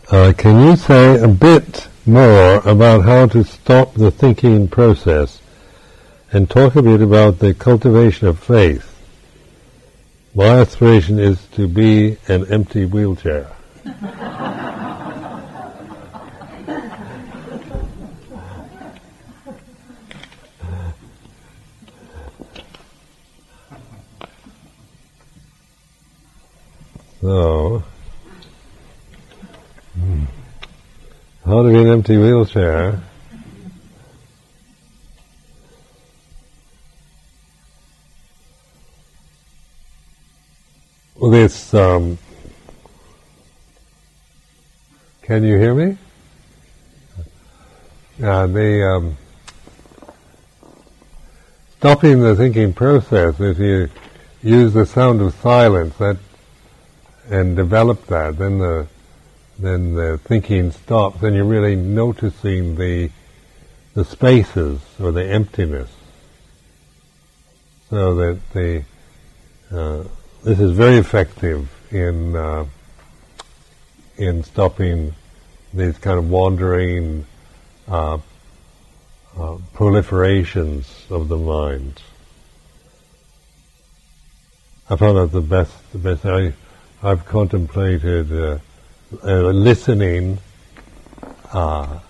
Can you say a bit more about how to stop the thinking process and talk a bit about the cultivation of faith? My aspiration is to be an empty wheelchair. So, how to be an empty wheelchair? Well, this, can you hear me? Stopping the thinking process, if you use the sound of silence and develop that, then the thinking stops, and you're really noticing the spaces or the emptiness. So that this is very effective in stopping these kind of wandering proliferations of the mind. I found that the best. I've contemplated listening to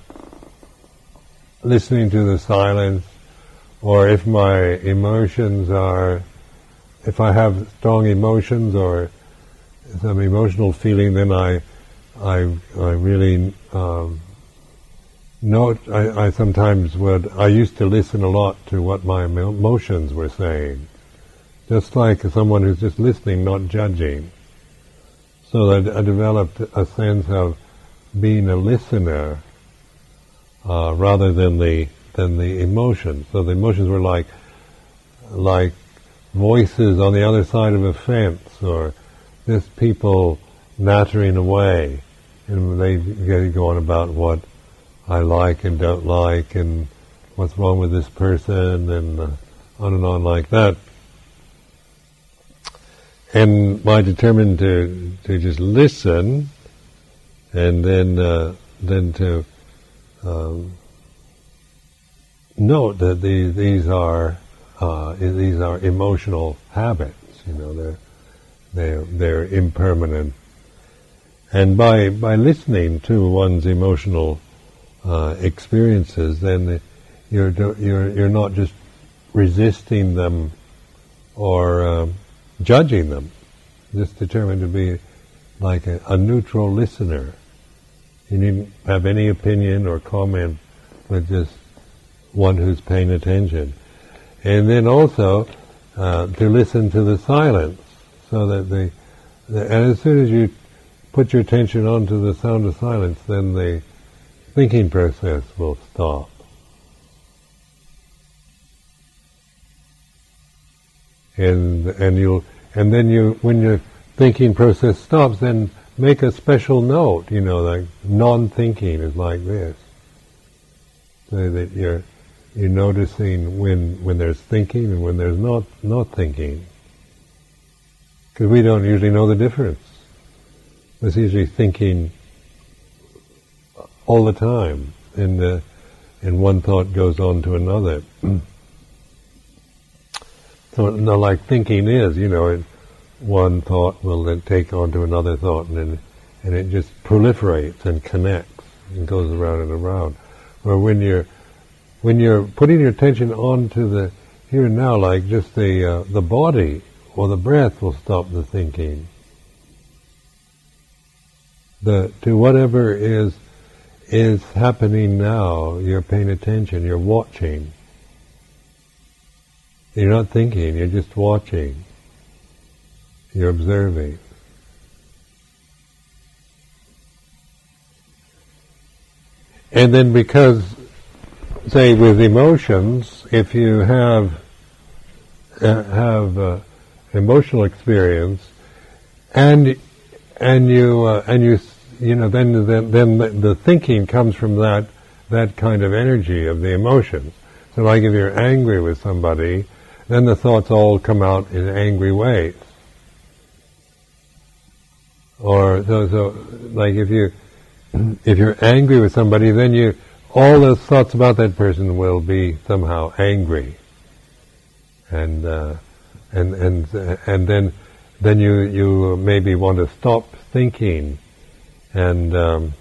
the silence, or if my emotions are, if I have strong emotions or some emotional feeling, then I really note. I sometimes I used to listen a lot to what my emotions were saying, just like someone who's just listening, not judging. So that I developed a sense of being a listener rather than the emotions. So the emotions were like voices on the other side of a fence, or just people nattering away, and they go on about what I like and don't like, and what's wrong with this person, and on like that. And I determined to just listen, and then to note that these are emotional habits. You know, they're impermanent. And by listening to one's emotional experiences, then you're not just resisting them or judging them, just determined to be like a neutral listener. You needn't have any opinion or comment, but just one who's paying attention. And then also to listen to the silence, so that and as soon as you put your attention onto the sound of silence, then the thinking process will stop. And then when your thinking process stops, then make a special note. You know, like non-thinking is like this, so that you're noticing when there's thinking and when there's not thinking. Because we don't usually know the difference. It's usually thinking all the time, and one thought goes on to another. So, like thinking is, one thought will then take on to another thought, and it just proliferates and connects and goes around and around. Or when you're putting your attention onto the here and now, like just the body or the breath will stop the thinking. To whatever is happening now, you're paying attention, you're watching. You're not thinking, you're just watching. You're observing. And then because, say with emotions, if you have emotional experience, and you then the thinking comes from that kind of energy of the emotions. So like if you're angry with somebody, then the thoughts all come out in angry ways. Or so like if if you're angry with somebody, then all those thoughts about that person will be somehow angry, and then you maybe want to stop thinking and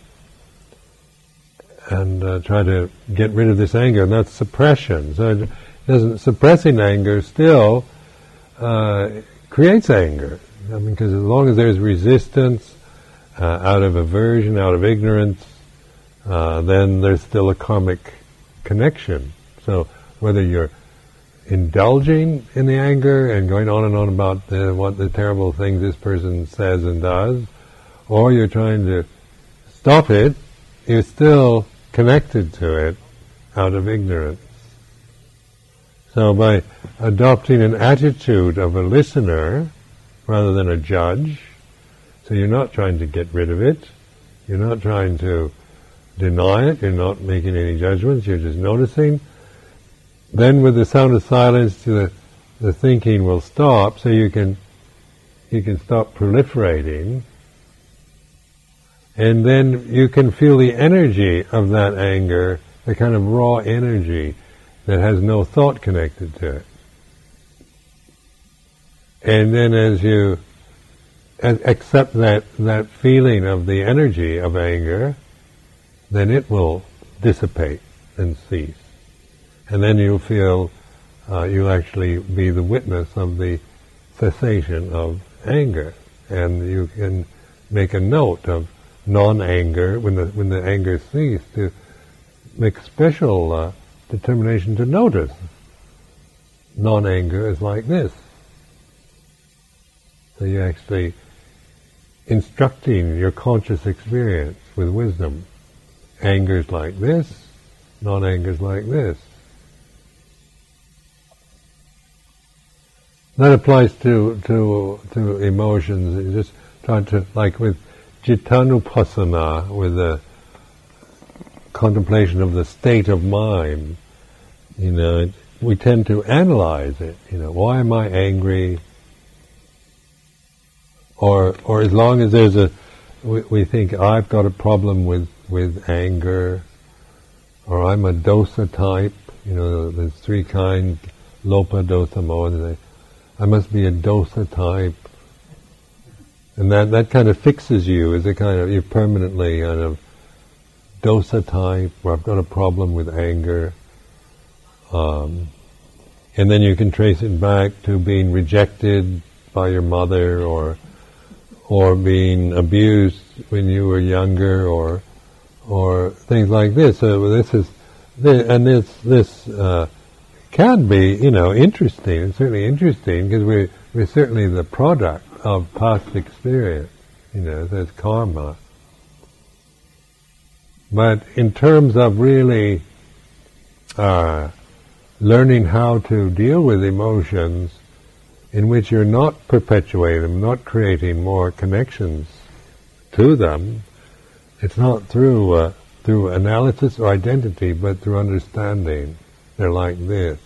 try to get rid of this anger, and that's suppression. So suppressing anger still creates anger. I mean, because as long as there's resistance out of aversion, out of ignorance, then there's still a karmic connection. So whether you're indulging in the anger and going on and on about what the terrible things this person says and does, or you're trying to stop it, you're still connected to it out of ignorance. So by adopting an attitude of a listener rather than a judge, so you're not trying to get rid of it, you're not trying to deny it, you're not making any judgments, you're just noticing, then with the sound of silence the thinking will stop, so you can stop proliferating, and then you can feel the energy of that anger, the kind of raw energy that has no thought connected to it. And then as you accept that feeling of the energy of anger, then it will dissipate and cease. And then you'll feel, you'll actually be the witness of the cessation of anger. And you can make a note of non-anger, when the anger ceases, to make special determination to notice. Non-anger is like this. So you're actually instructing your conscious experience with wisdom. Anger's like this, non-anger's like this. That applies to emotions. You just try to, like with Cittanupassana, with the contemplation of the state of mind, we tend to analyze it. Why am I angry? Or as long as there's we think I've got a problem with anger, or I'm a dosa type. There's three kinds: lopa, dosa, moha. I must be a dosa type, and that kind of fixes you as you're permanently kind of dosa type, where I've got a problem with anger, and then you can trace it back to being rejected by your mother, or being abused when you were younger, or things like this. So this can be, interesting. It's certainly interesting because we're certainly the product of past experience. There's karma. But in terms of really learning how to deal with emotions in which you're not perpetuating them, not creating more connections to them, it's not through analysis or identity, but through understanding. They're like this.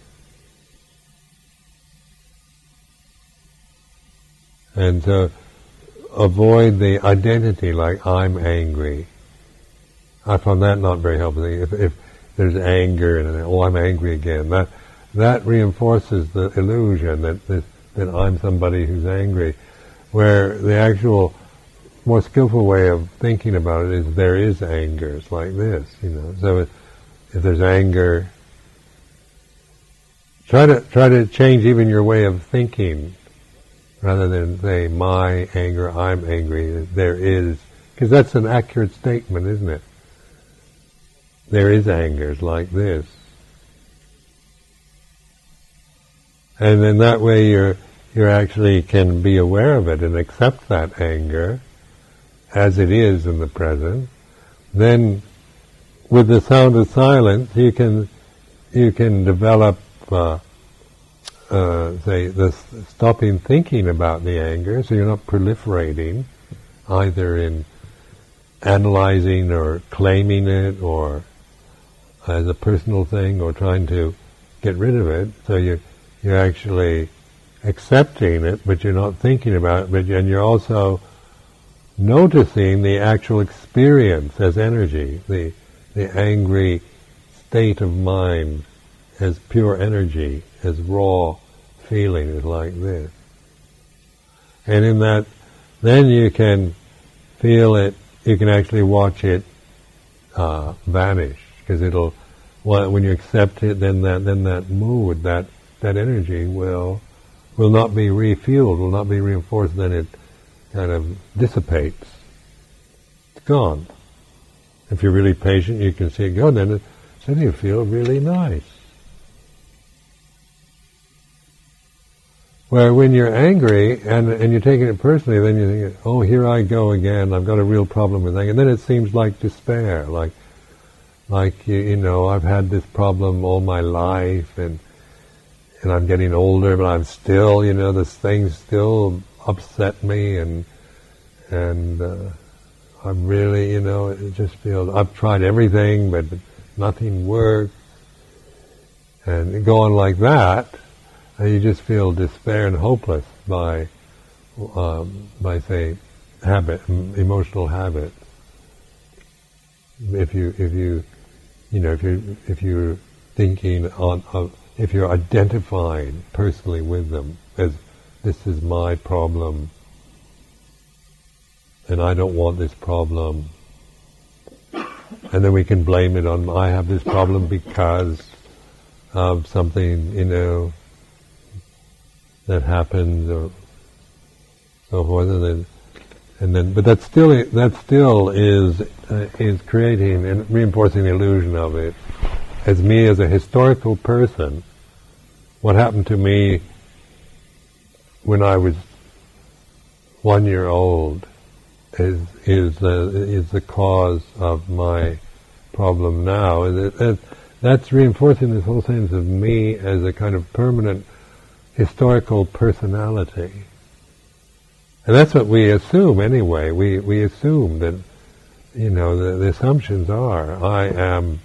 And to avoid the identity, like I'm angry. I found that not very helpful. If there's anger and I'm angry again, that reinforces the illusion that I'm somebody who's angry, where the actual more skillful way of thinking about it is there is anger. It's like this, So if there's anger, try to change even your way of thinking, rather than say my anger, I'm angry. There is, because that's an accurate statement, isn't it? There is anger. It's like this. And in that way you actually can be aware of it and accept that anger as it is in the present. Then with the sound of silence you can develop the stopping thinking about the anger, so you're not proliferating either in analyzing or claiming it or as a personal thing or trying to get rid of it. So you're actually accepting it, but you're not thinking about it, and you're also noticing the actual experience as energy, the angry state of mind as pure energy, as raw feeling is like this. And in that, then you can feel it, you can actually watch it vanish, because it'll, when you accept it, then that mood, that energy will not be refueled, will not be reinforced, then it kind of dissipates. It's gone. If you're really patient, you can see it go, then you feel really nice. Where when you're angry and you're taking it personally, then you think, oh, here I go again, I've got a real problem with anger. And then it seems like despair, like you know, I've had this problem all my life, and I'm getting older, but I'm still, you know, this thing still upset me, and I'm really, you know, it just feels, I've tried everything, but nothing works, and go on like that. And you just feel despair and hopeless by say, emotional habit. If you're thinking if you're identifying personally with them as this is my problem, and I don't want this problem, and then we can blame it on, I have this problem because of something, you know, that happens, or so forth, and then, but that still is creating and reinforcing the illusion of it as me as a historical person. What happened to me when I was 1 year old is the cause of my problem now. That's reinforcing this whole sense of me as a kind of permanent historical personality. And that's what we assume anyway. We assume that, you know, the assumptions are, I'm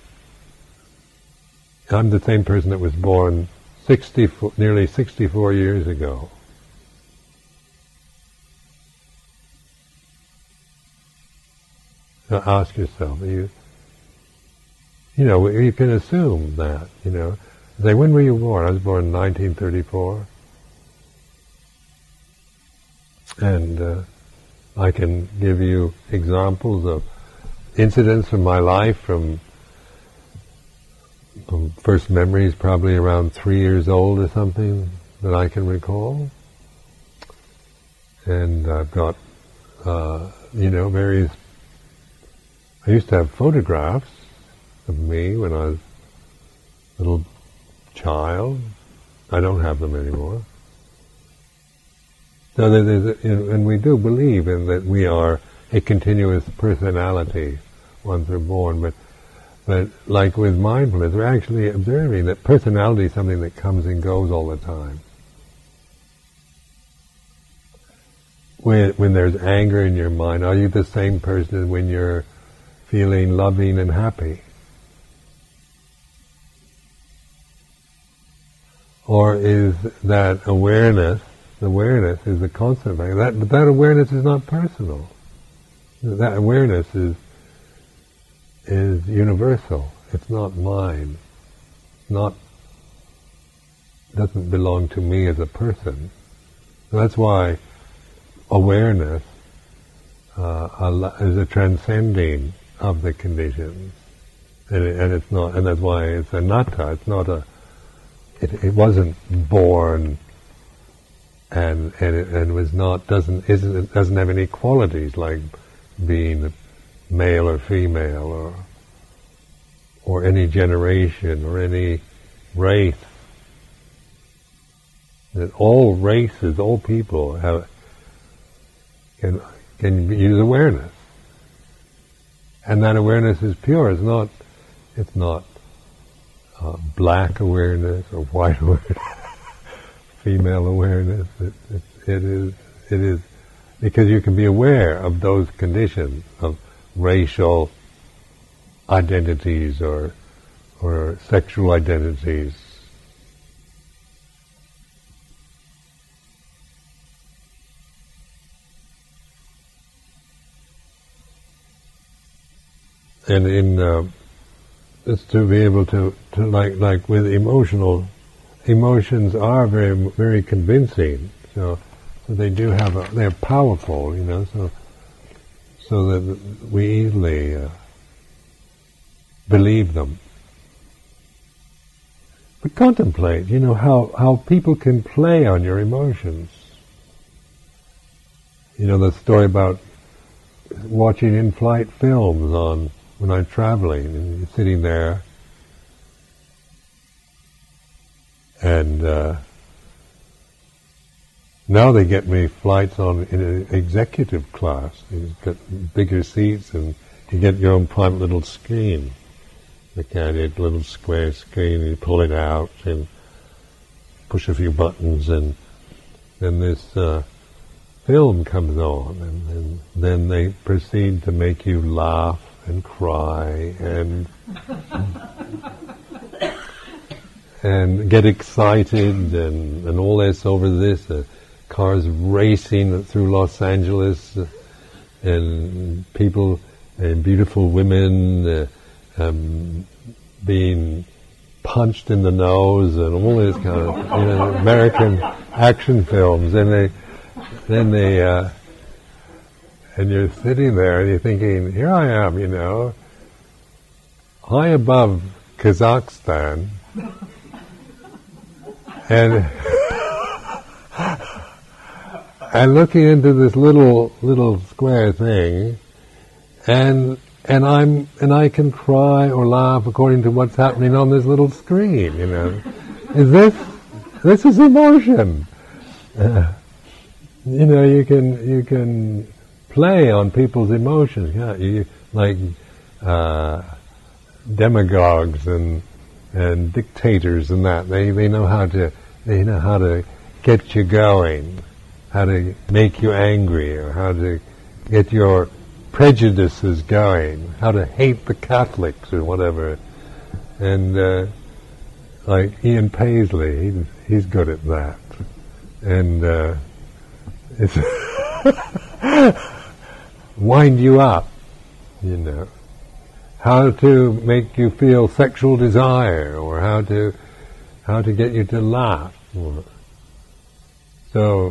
the same person that was born nearly 64 years ago. Now ask yourself, you can assume that, you know. Say, when were you born? I was born in 1934. And I can give you examples of incidents from my life, from first memories probably around 3 years old or something that I can recall. And I've got, various, I used to have photographs of me when I was a little child. I don't have them anymore. So and we do believe in that we are a continuous personality once we're born, but like with mindfulness, we're actually observing that personality is something that comes and goes all the time. When there's anger in your mind, are you the same person as when you're feeling loving and happy? Or is that awareness is a constant thing. But that awareness is not personal. That awareness is universal. It's not mine. Doesn't belong to me as a person. So that's why awareness is a transcending of the conditions, and it's not. And that's why it's anatta. It's not a. It wasn't born, and was not doesn't have any qualities like being male or female or any generation or any race. That all races, all people can use awareness, and that awareness is pure. It's not black awareness or white awareness, female awareness. It is because you can be aware of those conditions of racial identities or sexual identities. and in it's to be able to like with emotions are very very convincing. So they do have they're powerful, so that we easily believe them. But contemplate, how people can play on your emotions. The story about watching in-flight films when I'm traveling, and you're sitting there, and now they get me flights in executive class. You've got bigger seats, and you get your own private little screen. Look at it, little square screen, and you pull it out and push a few buttons, and then this film comes on, and then they proceed to make you laugh and cry and get excited and all this over this. Cars racing through Los Angeles, and people and beautiful women being punched in the nose, and all this kind of American action films. And and you're sitting there and you're thinking, here I am, high above Kazakhstan, and and looking into this little square thing, and I can cry or laugh according to what's happening on this little screen. This is emotion. You can play on people's emotions. Like demagogues and dictators and that. They know how to get you going, how to make you angry, or how to get your prejudices going, how to hate the Catholics or whatever. And like Ian Paisley, he's good at that. And it's wind you up, how to make you feel sexual desire, or how to get you to laugh. So,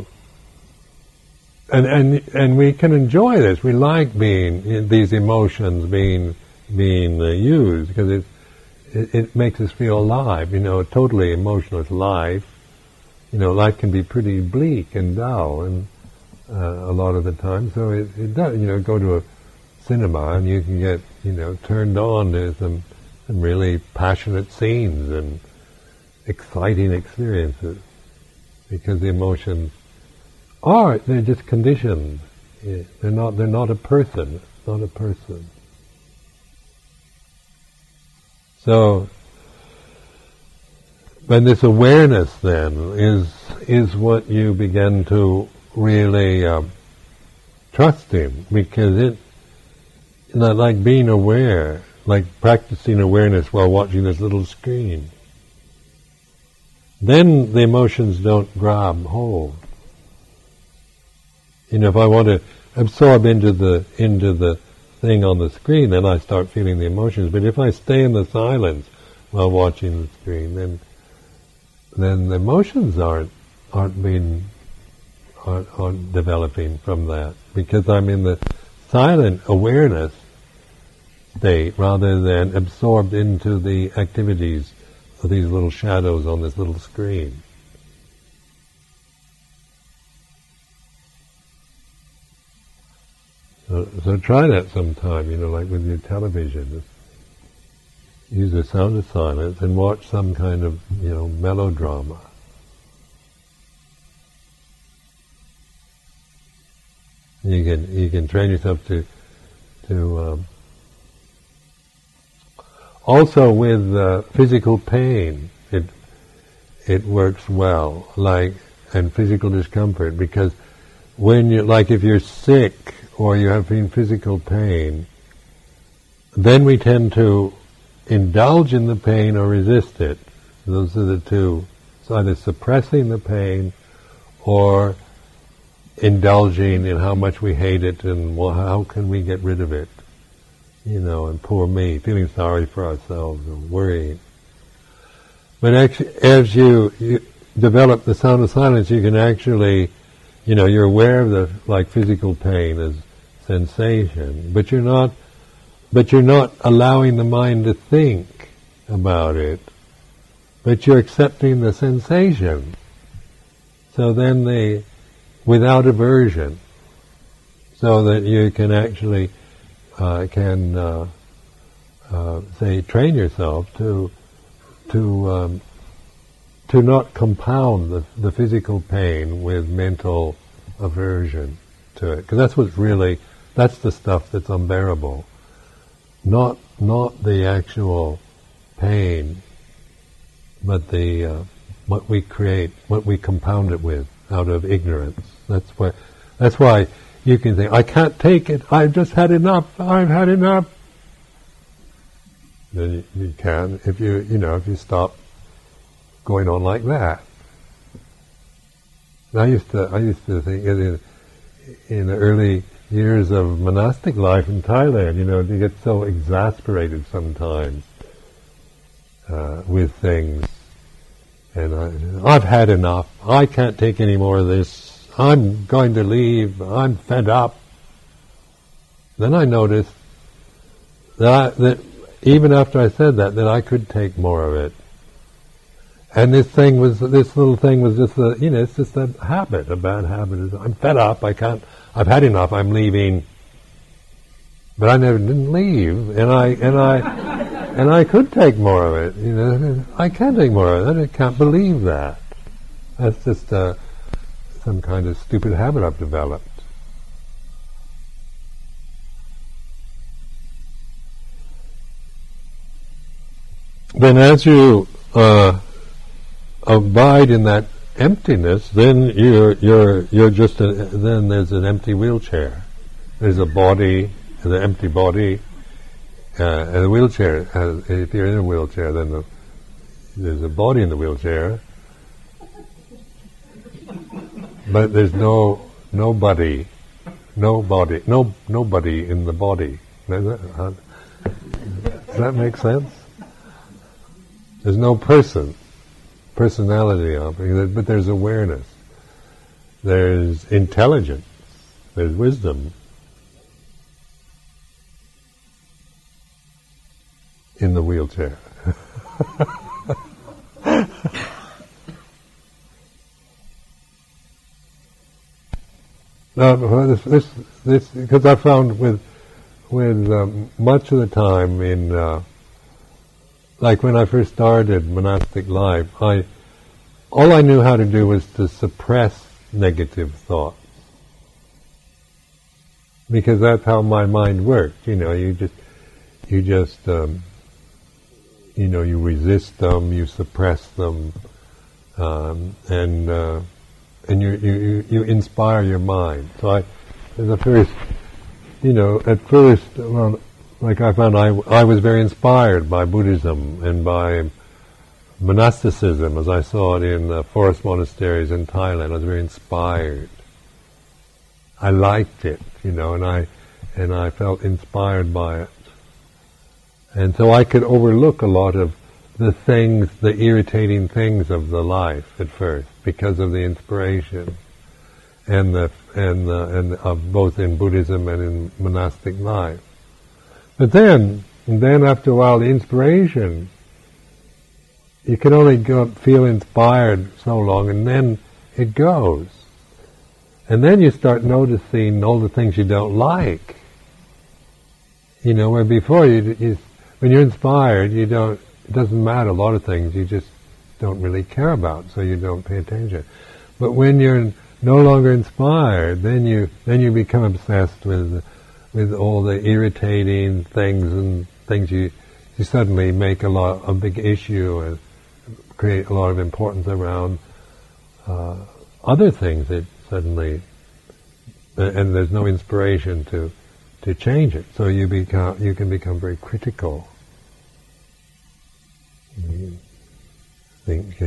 and we can enjoy this. We like these emotions being used, because it makes us feel alive. Totally emotionless life. Life can be pretty bleak and dull, and a lot of the time. So it does. Go to a cinema and you can get turned on to some really passionate scenes and exciting experiences, because the emotions they're just conditioned. They're not a person. It's not a person. So, but this awareness then is what you begin to really trust in, because it's like being aware, like practicing awareness while watching this little screen. Then the emotions don't grab hold. If I want to absorb into the thing on the screen, then I start feeling the emotions. But if I stay in the silence while watching the screen, then the emotions aren't developing from that, because I'm in the silent awareness state rather than absorbed into the activities of these little shadows on this little screen. So try that sometime, like with your television. Use the sound of silence and watch some kind of, melodrama. You can train yourself to also with physical pain. It works well, and physical discomfort, because when if you're sick or you're having physical pain, then we tend to indulge in the pain or resist it. Those are the two. It's either suppressing the pain or indulging in how much we hate it and how can we get rid of it. and poor me, feeling sorry for ourselves and worrying. But actually, as you develop the sound of silence, you can actually, you're aware of the physical pain as sensation, but you're not allowing the mind to think about it, but you're accepting the sensation. So then without aversion, so that you can actually train yourself to not compound the physical pain with mental aversion to it, because that's the stuff that's unbearable, not the actual pain, but what we create, what we compound it with out of ignorance. That's why you can think, I can't take it, I've just had enough, I've had enough. Then you can, if you stop going on like that. I used to think in the early years of monastic life in Thailand, you get so exasperated sometimes with things, and I've had enough. I can't take any more of this. I'm going to leave. I'm fed up. Then I noticed that even after I said that I could take more of it. And this little thing was just it's just a habit, a bad habit. I'm fed up. I've had enough. I'm leaving. But I didn't leave, and I could take more of it. I can take more of it. I can't believe that. That's just some kind of stupid habit I've developed. Then as you abide in that emptiness, then you're just then there's an empty wheelchair. There's a body, an empty body, and a wheelchair. If you're in a wheelchair, then there's a body in the wheelchair, but there's nobody in the body. Does that make sense? There's no personality of it, but there's awareness. There's intelligence. There's wisdom in the wheelchair. This because I found with much of the time in like when I first started monastic life, all I knew how to do was to suppress negative thoughts, because that's how my mind worked. You resist them, you suppress them, and you inspire your mind. So at first, like I found I was very inspired by Buddhism and by monasticism as I saw it in the forest monasteries in Thailand. I was very inspired. I liked it, and I felt inspired by it. And so I could overlook a lot of the irritating things of the life at first because of the inspiration and of both in Buddhism and in monastic life. But then after a while, the inspiration, you can only feel inspired so long, and then it goes. And then you start noticing all the things you don't like. Where before when you're inspired, it doesn't matter a lot of things, you just don't really care about, so you don't pay attention. But when you're no longer inspired, then you become obsessed with all the irritating things and things you suddenly make a big issue and create a lot of importance around other things that suddenly, and there's no inspiration to change it. So you can become very critical. You think,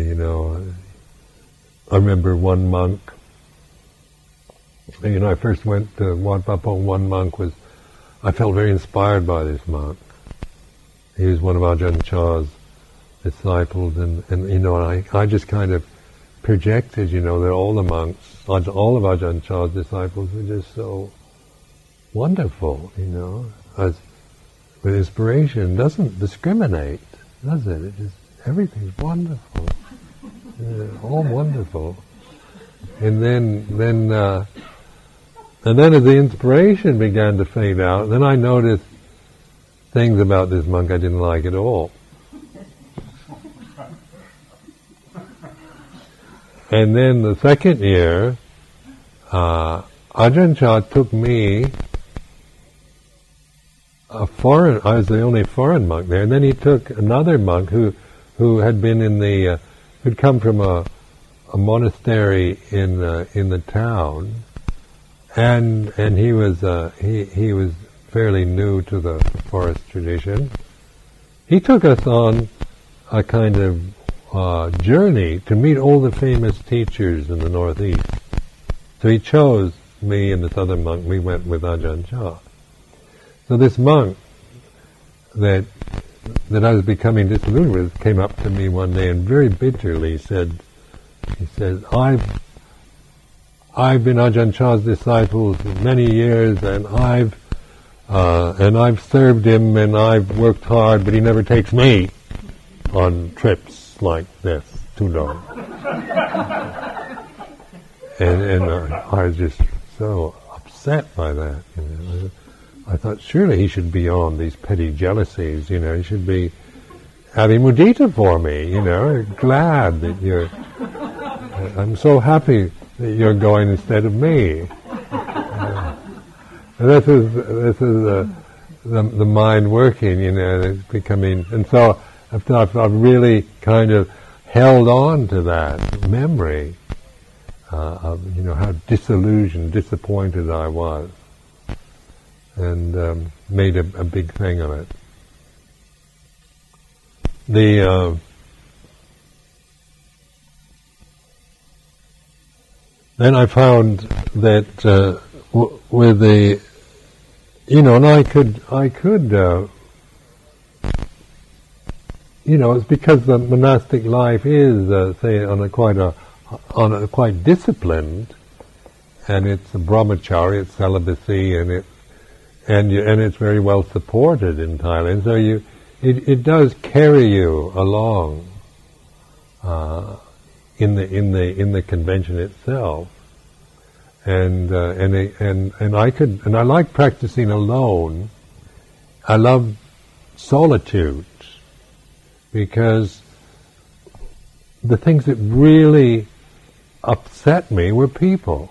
I remember one monk. I first went to Wat Pah Pong. One monk was I felt very inspired by this monk. He was one of Ajahn Chah's disciples, and I just kind of projected, that all the monks, all of Ajahn Chah's disciples were just so wonderful, as with inspiration doesn't discriminate, does it? It just, everything's wonderful, all wonderful. And then as the inspiration began to fade out, then I noticed things about this monk I didn't like at all. And then the second year, Ajahn Chah took me, I was the only foreign monk there, and then he took another monk who had been who'd come from a monastery in the town, and he was fairly new to the forest tradition. He took us on a kind of journey to meet all the famous teachers in the Northeast. So he chose me and this other monk. We went with Ajahn Chah. So this monk that I was becoming disillusioned with came up to me one day and very bitterly said, I've been Ajahn Chah's disciple for many years, and I've served him, and I've worked hard, but he never takes me on trips like this, Tudong. and I was just so upset by that. I thought surely he should be on these petty jealousies. He should be having mudita for me. Glad that you're. I'm so happy that you're going instead of me. And this is the mind working. It's becoming, and so I've really kind of held on to that memory of how disillusioned, disappointed I was, and made a big thing of it. Then I found that with the, and I could. It's because the monastic life is, say, on a quite disciplined, and it's a brahmacharya, it's celibacy, and it's very well supported in Thailand. So it does carry you along in the convention itself, and I like practicing alone. I love solitude, because the things that really upset me were people.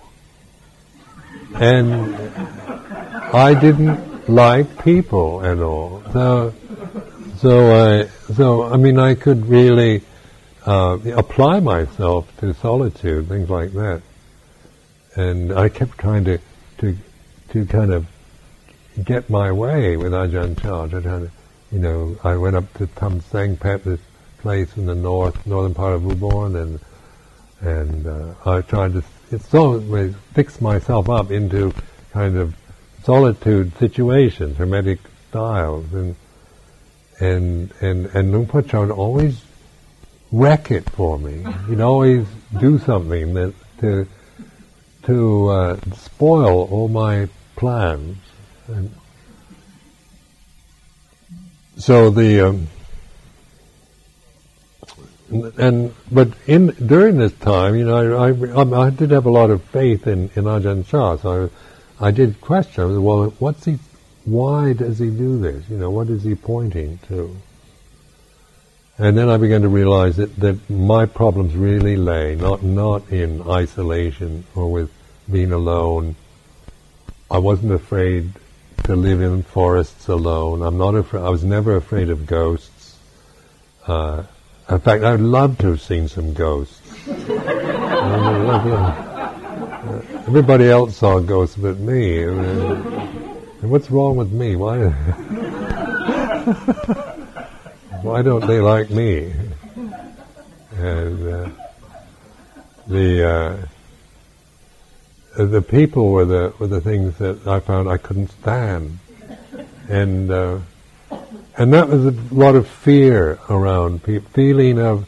And I didn't like people at all. I could really apply myself to solitude, things like that. And I kept trying to kind of get my way with Ajahn Chah. I went up to Tam Sang Pet, this place in the northern part of Ubon, and I tried to fix myself up into kind of solitude situations, hermetic styles, and Luang Por Chah would always wreck it for me. He'd always do something that to spoil all my plans. And so during this time, I did have a lot of faith in Ajahn Chah. So I did question, well, why does he do this? What is he pointing to? And then I began to realize that my problems really lay not in isolation or with being alone. I wasn't afraid to live in forests alone. I was never afraid of ghosts. In fact, I'd love to have seen some ghosts. Everybody else saw ghosts but me. And what's wrong with me? Why don't they like me? And the people were the things that I found I couldn't stand. and that was a lot of fear around people, feeling of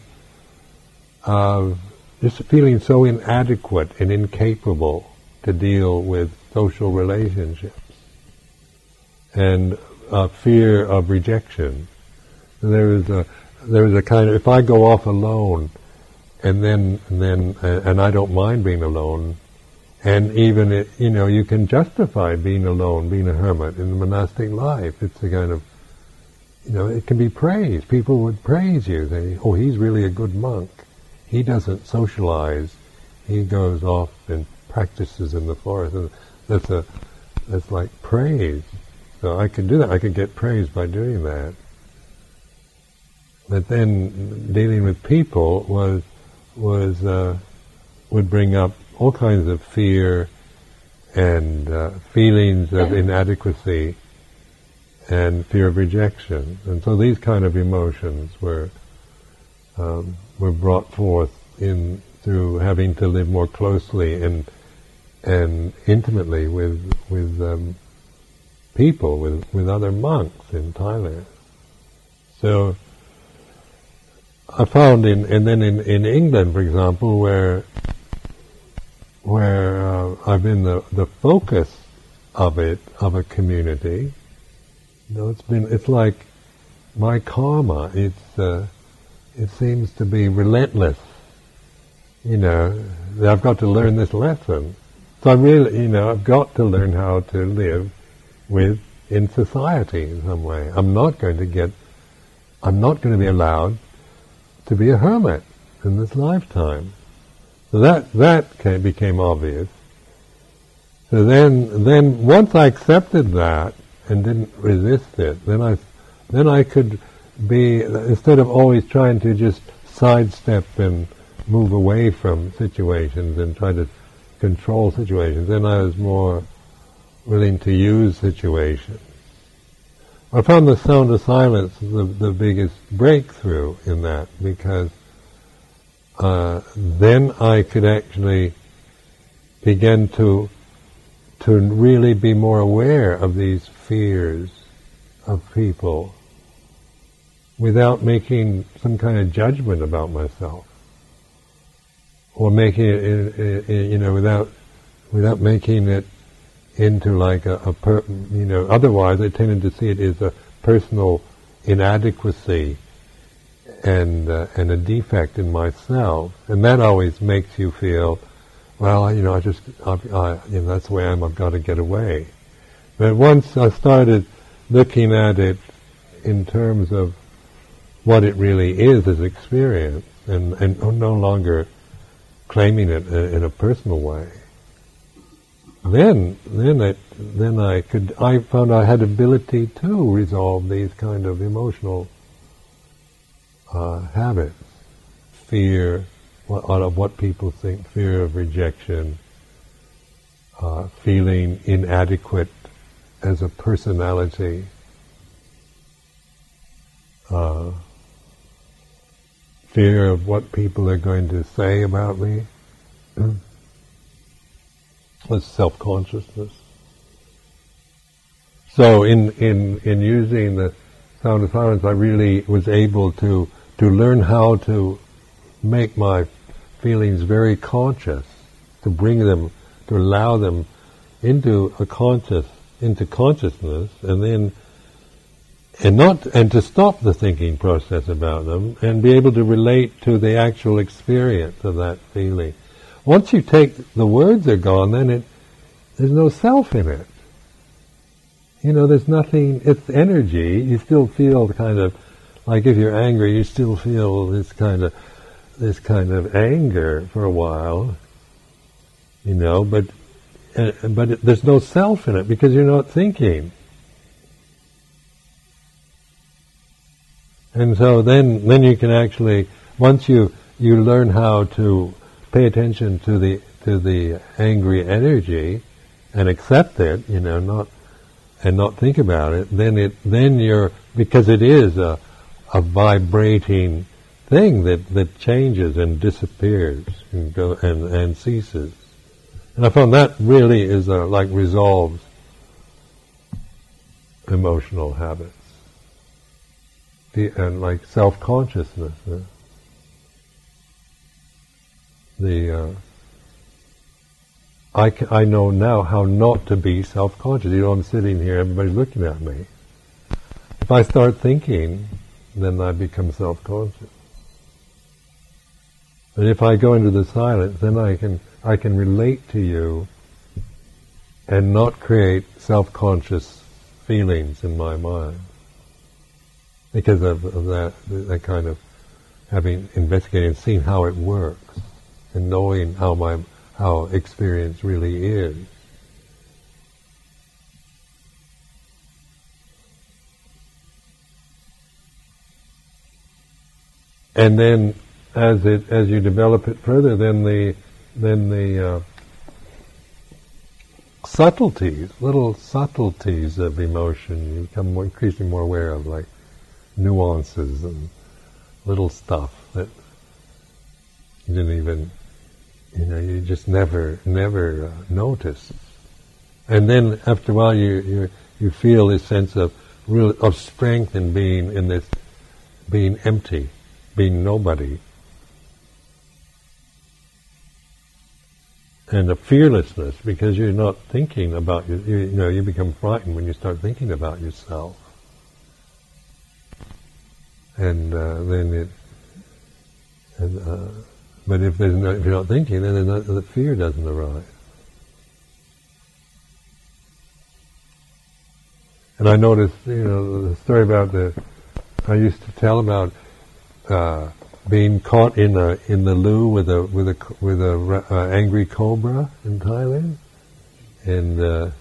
just feeling so inadequate and incapable to deal with social relationships, and fear of rejection. There was a kind of, if I go off alone, and I don't mind being alone, and even you can justify being alone, being a hermit in the monastic life. It's a kind of, it can be praised. People would praise you. They, oh, he's really a good monk. He doesn't socialize. He goes off and practices in the forest. And that's like praise. So I could do that. I could get praised by doing that. But then dealing with people would bring up all kinds of fear and feelings of inadequacy and fear of rejection. And so these kind of emotions were brought forth through having to live more closely and intimately with people, with other monks in Thailand. So I found in England, for example, where I've been the focus of a community. It's like my karma. It seems to be relentless. I've got to learn this lesson. So I really, I've got to learn how to live in society in some way. I'm not going to be allowed to be a hermit in this lifetime. So that became obvious. So then once I accepted that and didn't resist it, then I could be, instead of always trying to just sidestep and move away from situations and try to control situations, then I was more willing to use situations. I found the sound of silence the biggest breakthrough in that, because then I could actually begin to really be more aware of these fears of people without making some kind of judgment about myself, or making it, without making it into like otherwise I tended to see it as a personal inadequacy and a defect in myself, and that always makes you feel, well, that's the way I am. I've got to get away. But once I started looking at it in terms of what it really is as experience, and no longer claiming it in a personal way, then I found I had ability to resolve these kind of emotional habits, fear of what people think, fear of rejection, feeling inadequate as a personality, fear of what people are going to say about me. That's self-consciousness. So in using the sound of silence, I really was able to learn how to make my feelings very conscious, to bring them, to allow them into consciousness, and to stop the thinking process about them, and be able to relate to the actual experience of that feeling. Once you take, the words are gone, then there's no self in it. There's nothing, it's energy. You still feel kind of, like if you're angry, you still feel this kind of anger for a while, but there's no self in it because you're not thinking. And so then you can actually, once you learn how to pay attention to the angry energy and accept it, not think about it, then you're, because it is a vibrating thing that changes and disappears and ceases. And I found that really is like resolves emotional habits, and like self-consciousness. I know now how not to be self-conscious. You know, I'm sitting here, everybody's looking at me. If I start thinking, then I become self-conscious. But if I go into the silence, then I can relate to you and not create self-conscious feelings in my mind. Because of that kind of having investigated and seen how it works and knowing how experience really is. And then, as you develop it further, then the subtleties, little subtleties of emotion, you become increasingly more aware of, like nuances and little stuff that you didn't even, you just never noticed. And then after a while, you feel this sense of strength in being empty, being nobody, and a fearlessness because you're not thinking about you become frightened when you start thinking about yourself, and but if you're not thinking, then the fear doesn't arise. And I noticed, the story about I used to tell about being caught in the loo with a angry cobra in Thailand, and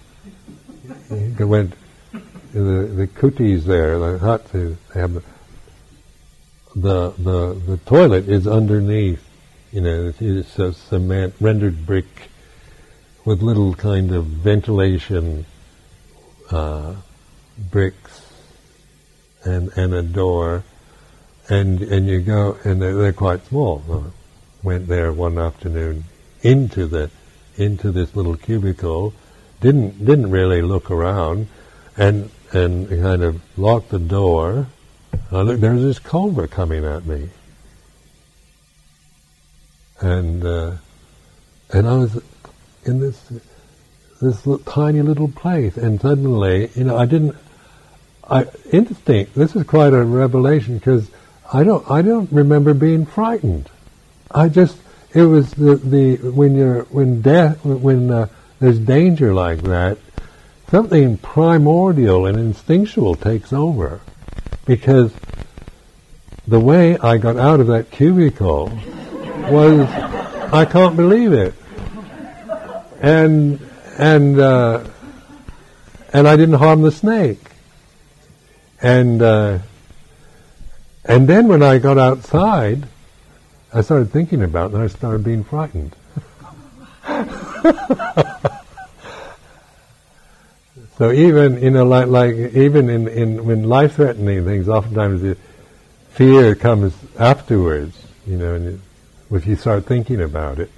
went the kutis there, the huts. They have the toilet is underneath. It's a cement rendered brick with little kind of ventilation bricks and a door. And you go, and they're quite small. I went there one afternoon into this little cubicle, didn't really look around, and kind of locked the door. Look, there's this cobra coming at me, and I was in this tiny little place, and suddenly, instinct. This is quite a revelation because I don't remember being frightened. It was when there's danger like that, something primordial and instinctual takes over, because the way I got out of that cubicle was, I can't believe it, and I didn't harm the snake, and then when I got outside, I started thinking about it, and I started being frightened. So even even when life-threatening things, oftentimes the fear comes afterwards. And if you start thinking about it,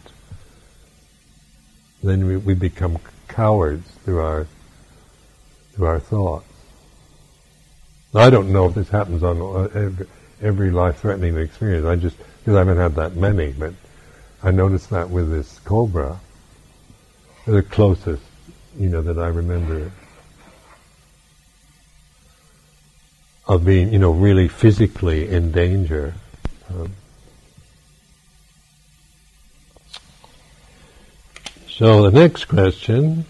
then we become cowards through our thoughts. I don't know if this happens on every life-threatening experience. Because I haven't had that many, but I noticed that with this cobra, the closest, that I remember of being, really physically in danger. So the next question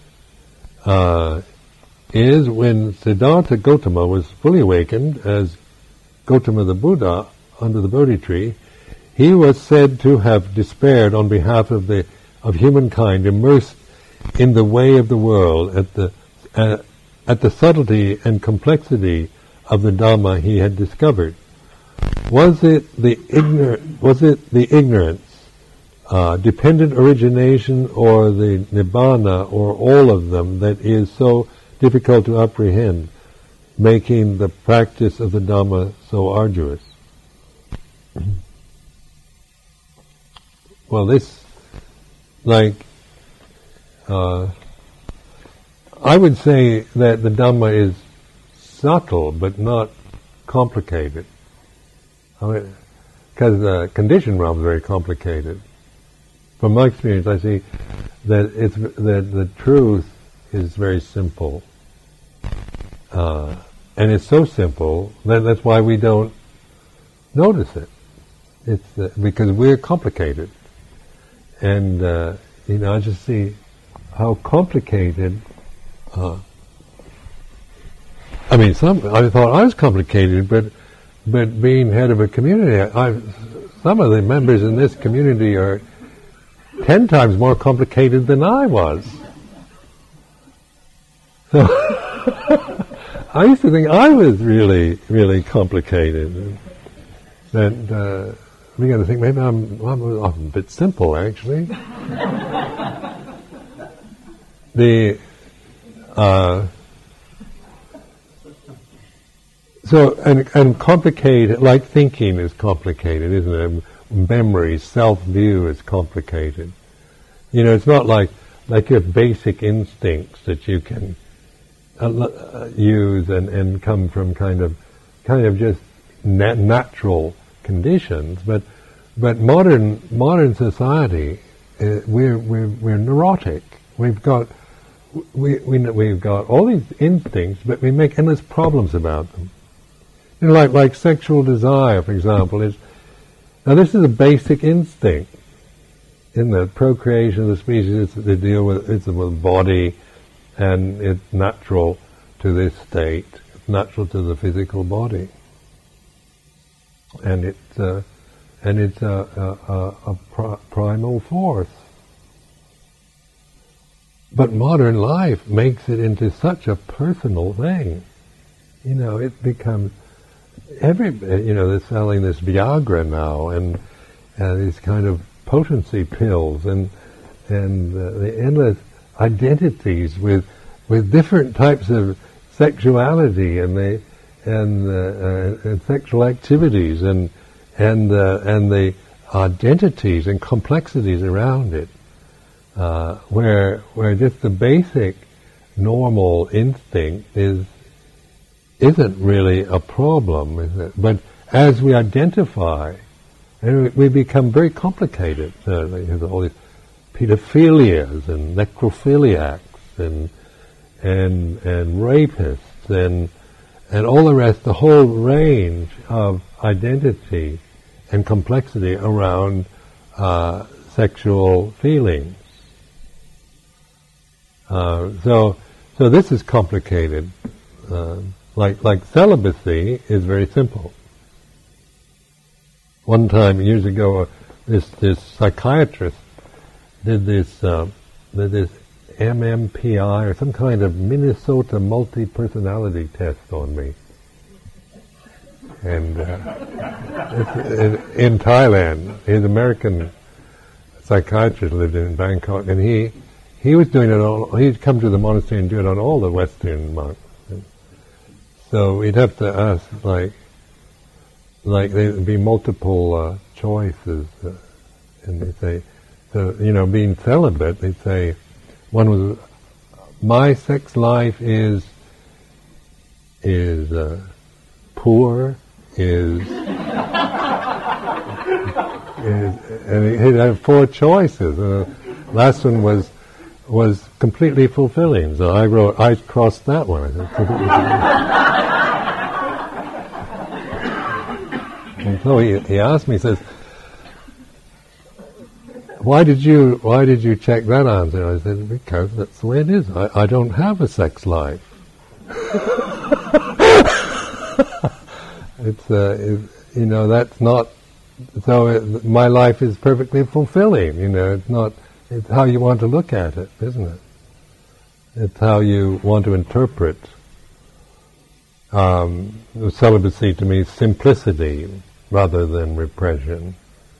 is, when Siddhartha Gautama was fully awakened as Gautama the Buddha under the Bodhi tree, he was said to have despaired on behalf of humankind, immersed in the way of the world, at the subtlety and complexity of the Dhamma he had discovered. Was it the ignorance, dependent origination, or the nibbana, or all of them, that is so difficult to apprehend, making the practice of the Dhamma so arduous? Well, I would say that the Dhamma is subtle but not complicated. Because the conditioned realm is very complicated. From my experience, I see that the truth is very simple, and it's so simple that's why we don't notice it. It's because we're complicated, and I just see how complicated. I thought I was complicated, but being head of a community, some of the members in this community are 10 times more complicated than I was. So I used to think I was really, really complicated. And we got to think maybe I'm a bit simple, actually. And complicated, like thinking is complicated, isn't it? Memory, self-view is complicated. It's not like your basic instincts that you can use and come from kind of just natural conditions. But modern society, we're neurotic. We've got all these instincts, but we make endless problems about them. Like sexual desire, for example, now this is a basic instinct in the procreation of the species. They deal with it's with the body, and it's natural to this state. It's natural to the physical body, and it's a primal force. But modern life makes it into such a personal thing. It becomes they're selling this Viagra now, and these kind of potency pills, and the endless identities with different types of sexuality and sexual activities and the identities and complexities around it, where just the basic normal instinct isn't really a problem, is it? But as we identify, and we become very complicated. There's all these pedophilias and necrophiliacs and rapists and all the rest, the whole range of identity and complexity around sexual feelings. So this is complicated. Like celibacy is very simple. One time, years ago, this psychiatrist did this MMPI or some kind of Minnesota multi-personality test on me, and in Thailand, his American psychiatrist lived in Bangkok, and he was doing it all. He'd come to the monastery and do it on all the Western monks. So we'd have to ask, like there'd be multiple choices, and they'd say, so being celibate, they'd say, one was, my sex life is poor, and he'd have 4 choices. Last one was completely fulfilling. So I crossed that one. And so he asked me, he says, why did you check that answer? I said, because that's the way it is. I don't have a sex life. That's not, so my life is perfectly fulfilling, it's how you want to look at it, isn't it? It's how you want to interpret celibacy. To me is simplicity rather than repression.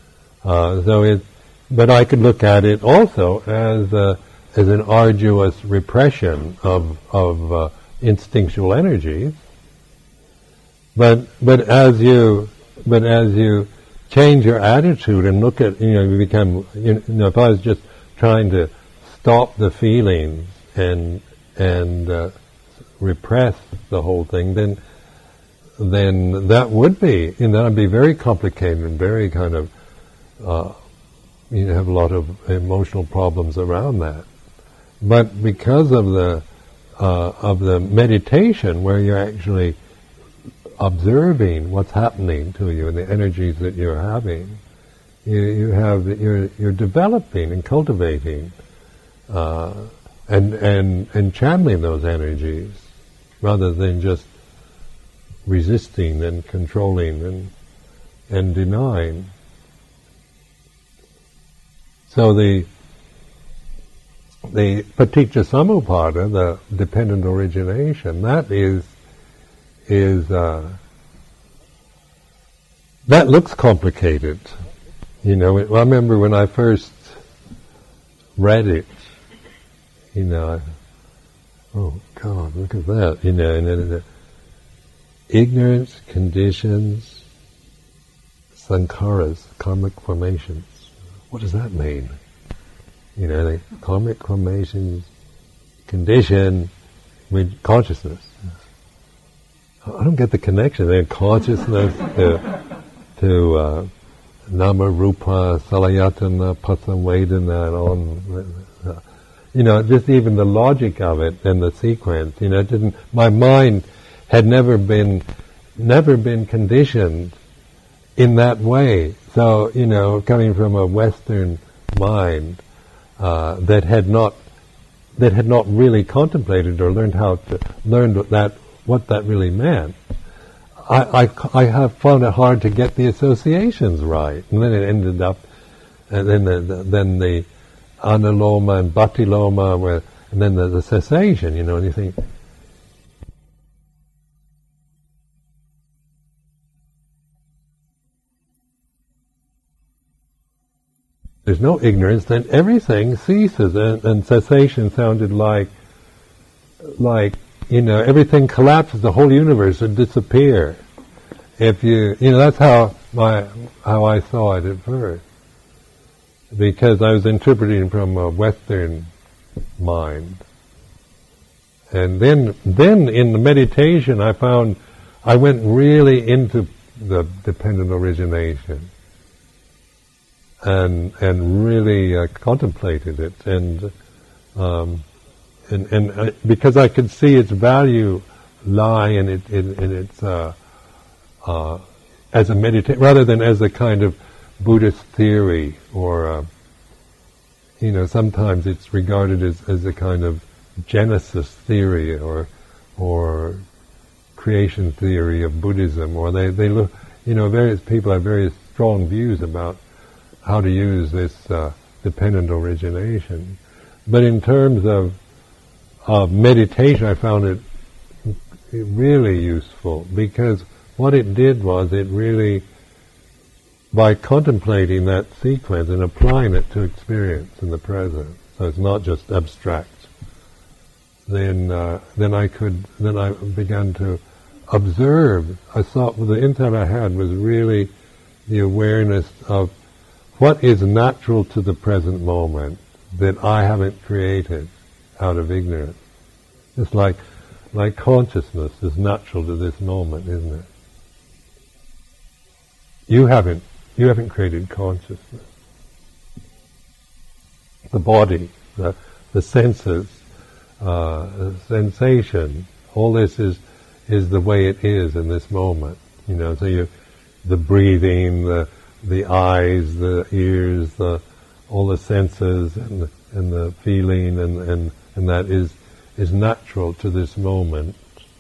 But I could look at it also as an arduous repression of instinctual energies. But as you change your attitude and look at, you become, if I was just trying to stop the feelings and repress the whole thing, then that would be, that'd be very complicated and very kind of, have a lot of emotional problems around that. But because of the meditation, where you're actually observing what's happening to you and the energies that you're having, you're developing and cultivating and channeling those energies rather than just resisting and controlling and denying. So the paticca samuppada, the dependent origination, that that looks complicated. I remember when I first read it, oh God, look at that, and ignorance, conditions, sankharas, karmic formations. What does that mean? The karmic formations, condition with consciousness. I don't get the connection there. Consciousness to nama, rupa, salayatana, pasa, vedana, and on. Just even the logic of it and the sequence. My mind had never been conditioned in that way. So, coming from a Western mind that had not really contemplated or learned what that really meant, I have found it hard to get the associations right, and then it ended up, and then the anuloma and batiloma, and then the cessation, and you think. There's no ignorance, then everything ceases, and cessation sounded like everything collapses, the whole universe would disappear. If that's how I saw it at first, because I was interpreting from a Western mind, and then in the meditation I found I went really into the dependent origination. And really contemplated it, and because I could see its value lie in its as a meditation rather than as a kind of Buddhist theory, or sometimes it's regarded as a kind of Genesis theory or creation theory of Buddhism, or they look, various people have very strong views about how to use this dependent origination. But in terms of meditation, I found it really useful, because what it did was it really, by contemplating that sequence and applying it to experience in the present, so it's not just abstract, then I began to observe. I saw the insight I had was really the awareness of what is natural to the present moment that I haven't created out of ignorance. It's like consciousness is natural to this moment, isn't it? You haven't created consciousness. The body, the senses, sensation, all this is the way it is in this moment. So the breathing, the eyes, the ears, all the senses, and the feeling, and that is natural to this moment.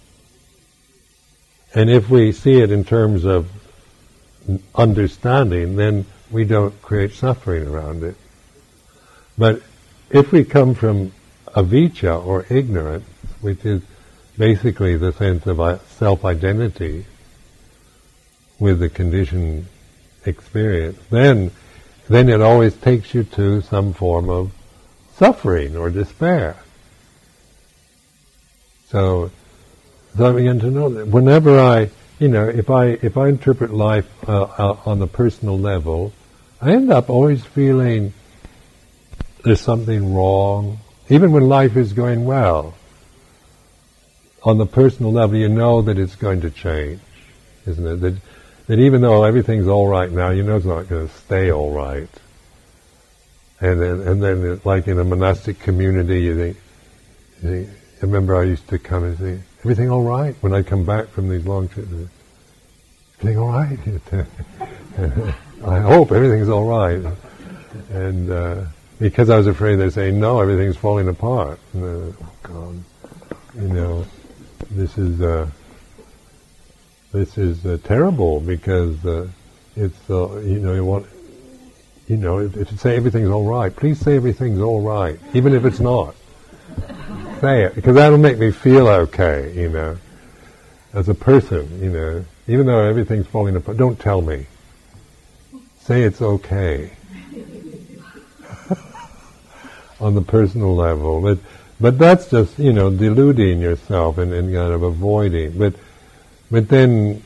And if we see it in terms of understanding, then we don't create suffering around it. But if we come from avijja, or ignorance, which is basically the sense of self-identity with the conditioned experience, then it always takes you to some form of suffering or despair. So I began to know that whenever if I interpret life on the personal level, I end up always feeling there's something wrong, even when life is going well. on the personal level, you know that it's going to change, isn't it? That even though everything's all right now, you know it's not going to stay all right. And then like in a monastic community, you think, I remember I used to come and say, everything all right? When I come back from these long trips, everything all right? I hope everything's all right. And because I was afraid they'd say, no, everything's falling apart. And, oh God, this is terrible, because it's you want, if you say everything's all right, please say everything's all right, even if it's not. Say it, because that'll make me feel okay, as a person, even though everything's falling apart. Don't tell me. Say it's okay. On the personal level, but that's just deluding yourself and kind of avoiding. But then,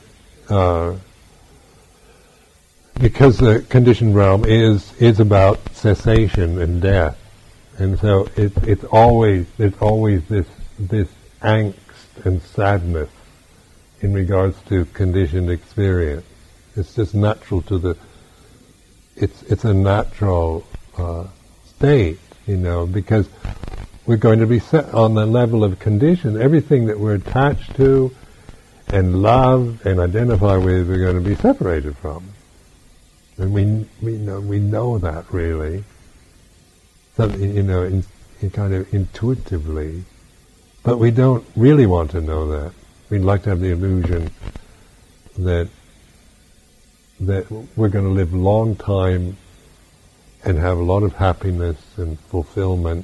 because the conditioned realm is about cessation and death, and so there's always this angst and sadness in regards to conditioned experience. It's just natural to it's a natural state, because we're going to be set on the level of condition. Everything that we're attached to and love and identify with, we're going to be separated from. And we know that really. Something, in kind of intuitively. But we don't really want to know that. We'd like to have the illusion that we're going to live a long time and have a lot of happiness and fulfillment,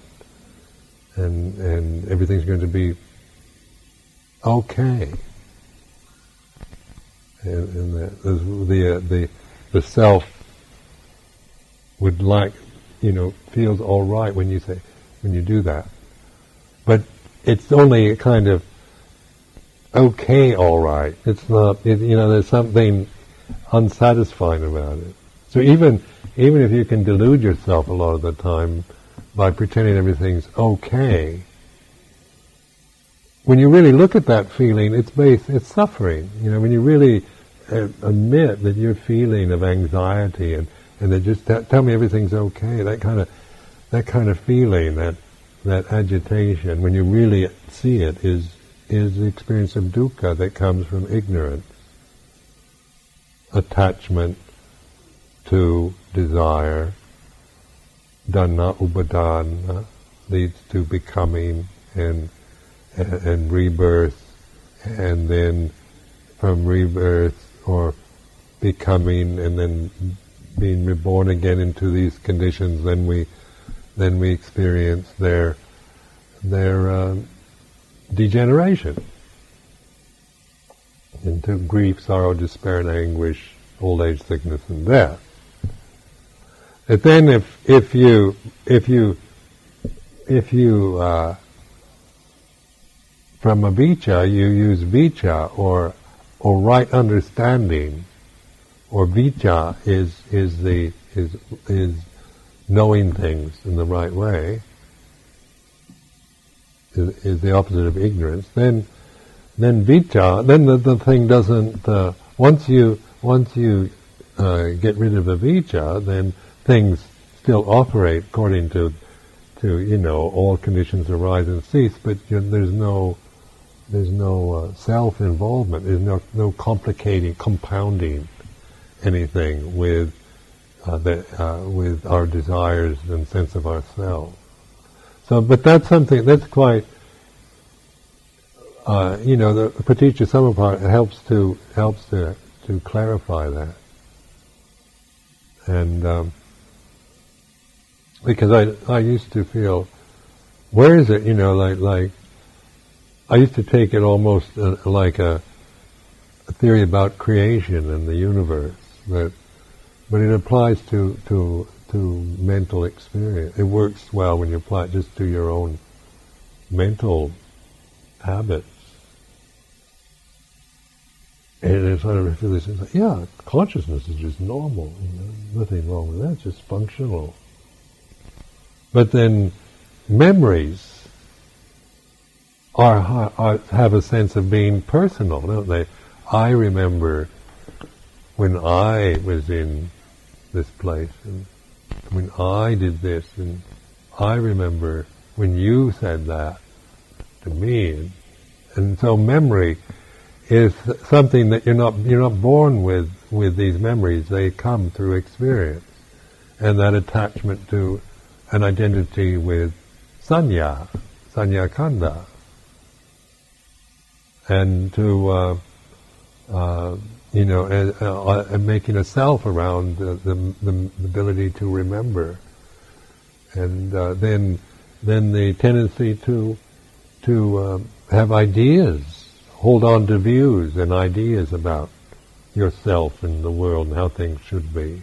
and everything's going to be okay. And the self would like, feels all right when you do that. But it's only a kind of okay, all right. It's not, there's something unsatisfying about it. So even if you can delude yourself a lot of the time by pretending everything's okay, when you really look at that feeling, it's suffering. When you really admit that you're feeling of anxiety and they just tell me everything's okay, that kind of feeling, that agitation, when you really see it, is the experience of dukkha that comes from ignorance. Attachment to desire, dana upadana, leads to becoming and rebirth, and then from rebirth or becoming and then being reborn again into these conditions, then we experience their degeneration into grief, sorrow, despair, and anguish, old age, sickness, and death. But then, if you from avijja you use vicca or right understanding, or vicca is knowing things in the right way, is the opposite of ignorance. Then vicca, then the thing doesn't. Once you get rid of avijja, then things still operate according to all conditions arise and cease, but there's no self-involvement. There's no compounding anything with our desires and sense of ourselves. So, but that's something that's quite. The Paticca Samuppada helps to clarify that, and because I used to feel, where is it? Like I used to take it almost like a theory about creation and the universe, but it applies to mental experience. It works well when you apply it just to your own mental habits. And it's sort of this, like, yeah, consciousness is just normal. Nothing wrong with that. It's just functional. But then memories have a sense of being personal, don't they? I remember when I was in this place, and when I did this, and I remember when you said that to me, and so memory is something that you're not born with these memories. They come through experience, and that attachment to an identity with sanya kanda, and to making a self around the ability to remember, and then the tendency to have ideas, hold on to views and ideas about yourself and the world and how things should be.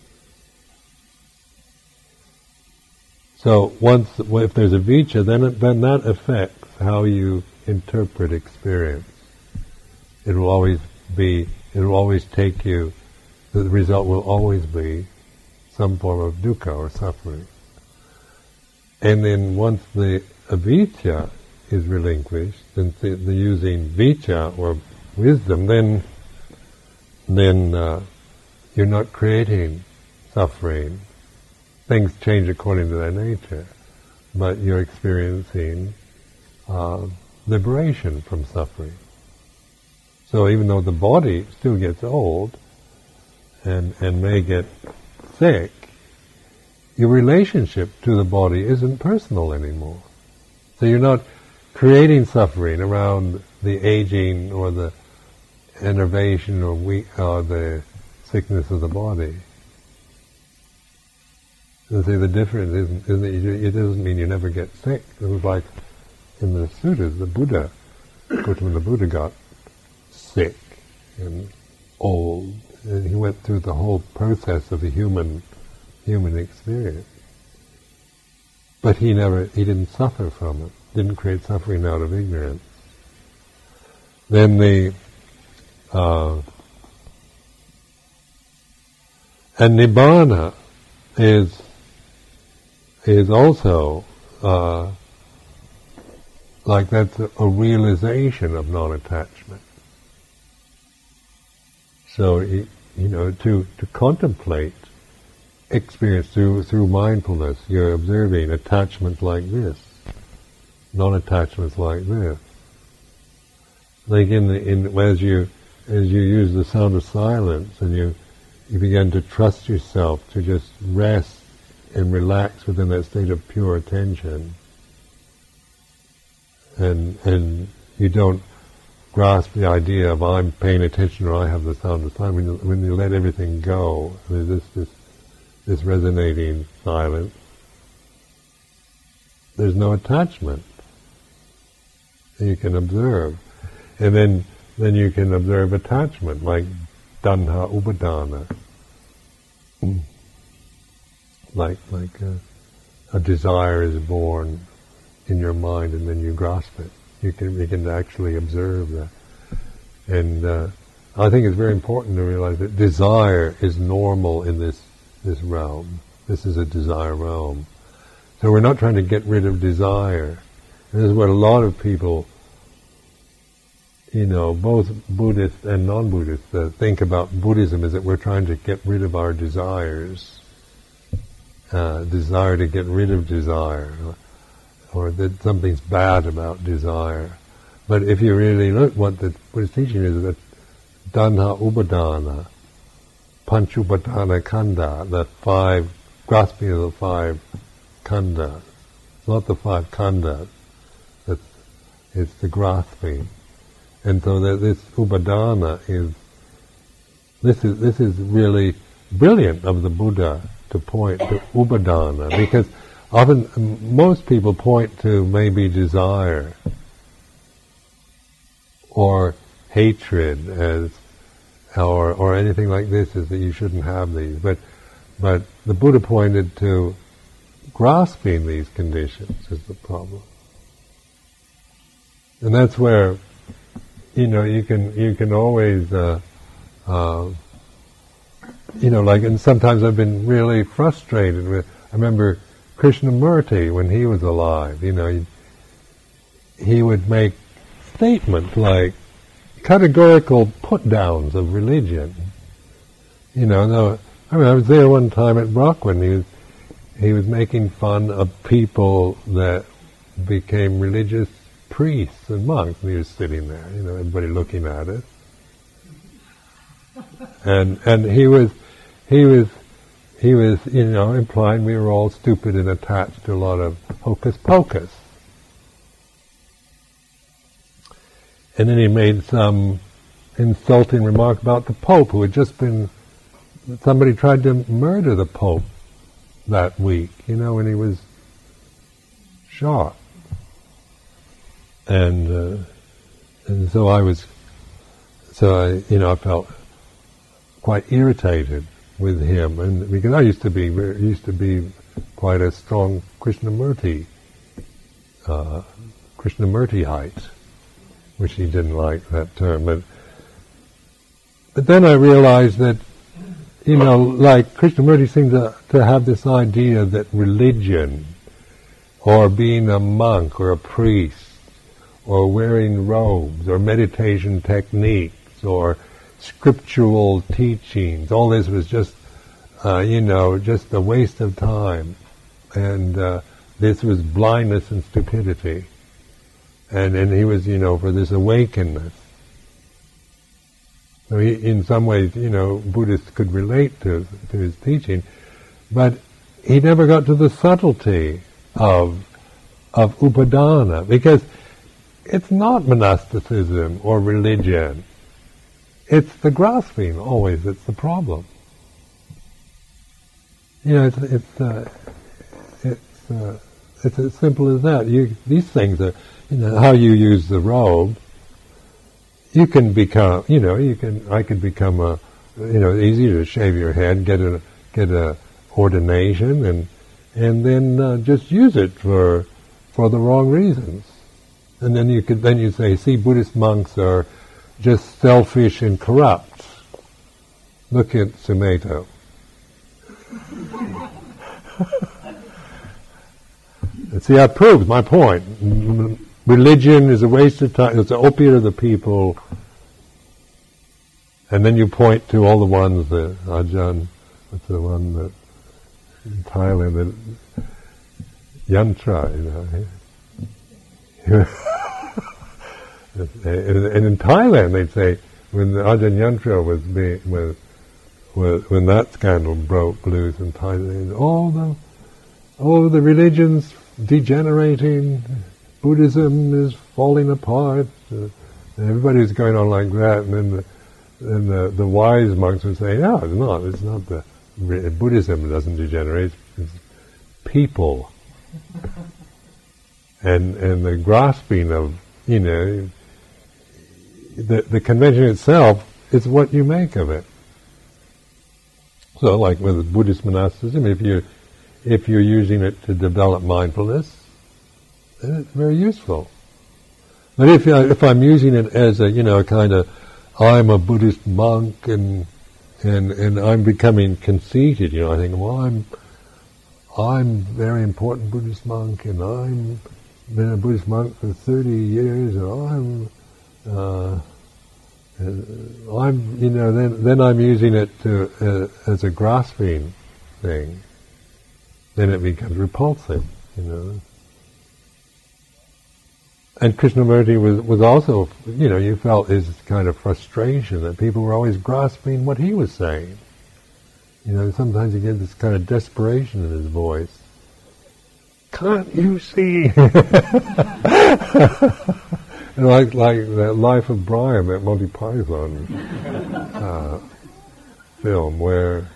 So if there's a vicca, then that affects how you interpret experience. It will always take you, the result will always be some form of dukkha or suffering. And then once the avijja is relinquished, and the using vicca or wisdom, then you're not creating suffering. Things change according to their nature, but you're experiencing liberation from suffering. So even though the body still gets old and may get sick, your relationship to the body isn't personal anymore. So you're not creating suffering around the aging or the enervation or the sickness of the body. So see, the difference isn't it doesn't mean you never get sick. It was like in the suttas, the Buddha got sick and old, and he went through the whole process of the human experience. But he didn't suffer from it, didn't create suffering out of ignorance. Then and Nibbana is also like that's a realization of non-attachment. So to contemplate experience through mindfulness, you're observing attachments like this, non-attachments like this. Like as you use the sound of silence, and you begin to trust yourself to just rest and relax within that state of pure attention, and you don't grasp the idea of I'm paying attention or I have the sound of silence. When you let everything go, there's this resonating silence. There's no attachment. You can observe, and then you can observe attachment, like tanha upadana, like a desire is born in your mind, and then you grasp it. You can actually observe that, and I think it's very important to realize that desire is normal in this realm. This is a desire realm. So we're not trying to get rid of desire. And this is what a lot of people, both Buddhists and non-Buddhists, think about Buddhism, is that we're trying to get rid of our desires. Desire to get rid of desire, or that something's bad about desire. But if you really look, what the Buddhist teaching is that tanha upadana, panchupadana kanda, the five, grasping of the five khandas, not the five khandas, it's the grasping. And so that this upadana this is really brilliant of the Buddha to point to upadana, because often most people point to maybe desire or hatred as or anything like this, is that you shouldn't have these. But the Buddha pointed to grasping these conditions is the problem. And that's where you can always and sometimes I've been really frustrated with. I remember Krishnamurti when he was alive. he would make statements like categorical put-downs of religion. No, I was there one time at Brockwin. He was making fun of people that became religious priests and monks, and he was sitting there, everybody looking at it. And he was implying we were all stupid and attached to a lot of hocus pocus. And then he made some insulting remark about the Pope, who had just been, somebody tried to murder the Pope that week, when he was shot. And so I felt quite irritated with him, and because I used to be quite a strong Krishnamurtiite, which he didn't like that term, but then I realized that, like Krishnamurti seemed to have this idea that religion, or being a monk or a priest, or wearing robes, or meditation techniques, or scriptural teachings, all this was just, just a waste of time, and this was blindness and stupidity. And he was, for this awakeness. So he, in some ways, Buddhists could relate to his teaching, but he never got to the subtlety of upadana, because it's not monasticism or religion. It's the grasping always that's the problem. It's as simple as that. These things are, how you use the robe. You can become, I could become easy to shave your head, get a ordination, and then just use it for the wrong reasons. And then you say, see, Buddhist monks are just selfish and corrupt. Look at Sumedho. See, that proves my point. Religion is a waste of time. It's the opiate of the people. And then you point to all the ones that Ajahn, what's the one that in Thailand, that Yantra, and in Thailand they'd say, when the Ajahn Yantra when that scandal broke loose in Thailand, all the religions degenerating, Buddhism is falling apart, everybody was going on like that, and then the wise monks would say, no, it's not Buddhism doesn't degenerate, it's people. And the grasping of, the convention itself is what you make of it. So, like with Buddhist monasticism, if you're using it to develop mindfulness, then it's very useful. But if I'm using it as a kind of, I'm a Buddhist monk and I'm becoming conceited, I think, well, I'm a very important Buddhist monk, and I'm been a Buddhist monk for 30 years, and then I'm using it as a grasping thing. Then it becomes repulsive, And Krishnamurti was also, you felt his kind of frustration that people were always grasping what he was saying. Sometimes you get this kind of desperation in his voice. Can't you see? like that Life of Brian, that Monty Python film, where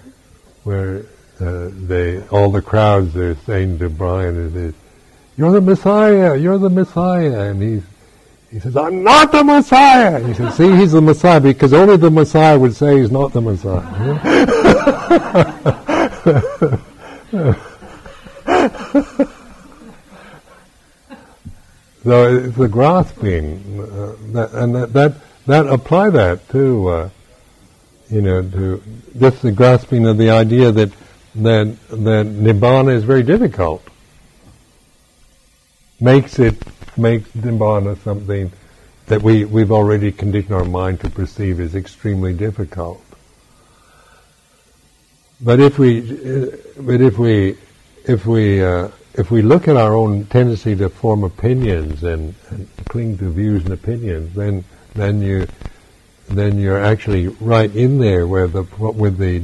all the crowds are saying to Brian, "You're the Messiah, you're the Messiah," and he says, "I'm not the Messiah." And he says, "See, he's the Messiah because only the Messiah would say he's not the Messiah." So it's the grasping, that apply that to just the grasping of the idea that nibbana is very difficult. makes Nibbana something that we've already conditioned our mind to perceive as extremely difficult. But if we look at our own tendency to form opinions and cling to views and opinions, then you're actually right in there with the